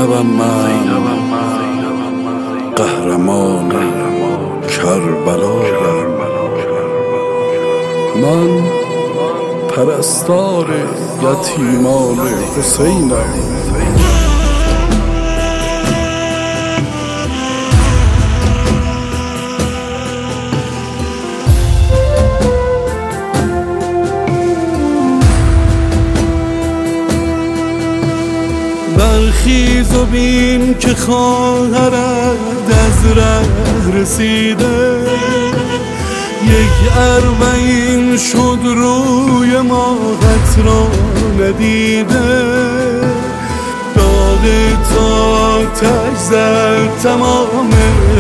زینبم من قهرمان کربلایم، من پرستار یتیمان حسینم. برخیز و بین که خواهرت از ره رسیده، یک اربعین شد روی ماهت را ندیده. داغ تا آتش زد تمام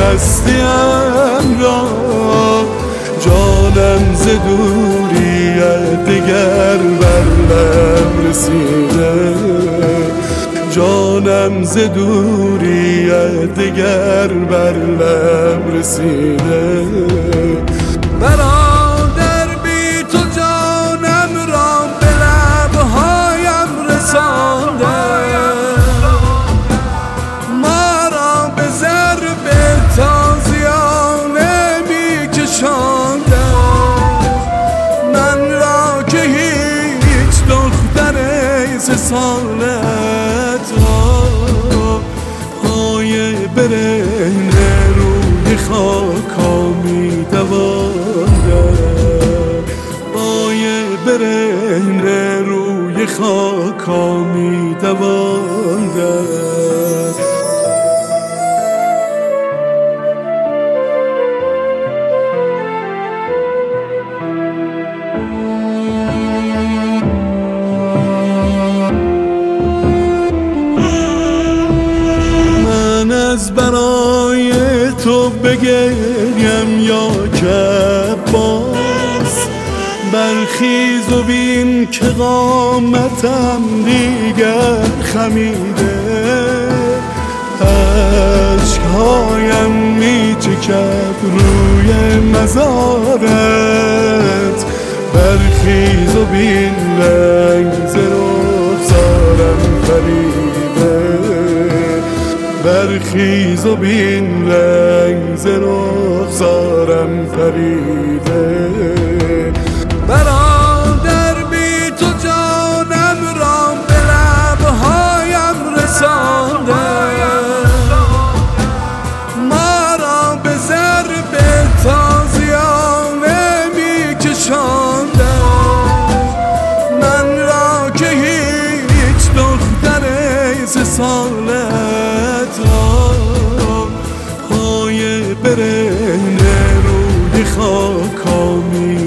هستیم را، جانم ز دوریت دگر بر لب رسیده، جانم ز دوریت دگر بر لب رسیده. برادر بی تو جانم را به لبهایم رسانده، ما را به ضرب تازیانه می کشانده. من را که هیچ دختر 3 سالت را پای برهنه روی خاکا می دوانده، پای برهنه روی خاکا می دوانده. از برای تو بگریم یا که باز، برخیز و بین که قامتم دیگر خمیده. عشقهایم می چکد روی مزارت، برخیز و بین رنگ ز رخسارم پریده، برخیز و بین رنگ ز رخسارم پریده. برادر بی تو جانم را به لبهایم رسانده، ما را به ضرب تازیانه می کشانده. من را که هیچ دختر 3 سالت را پای برهنه روی خاکا می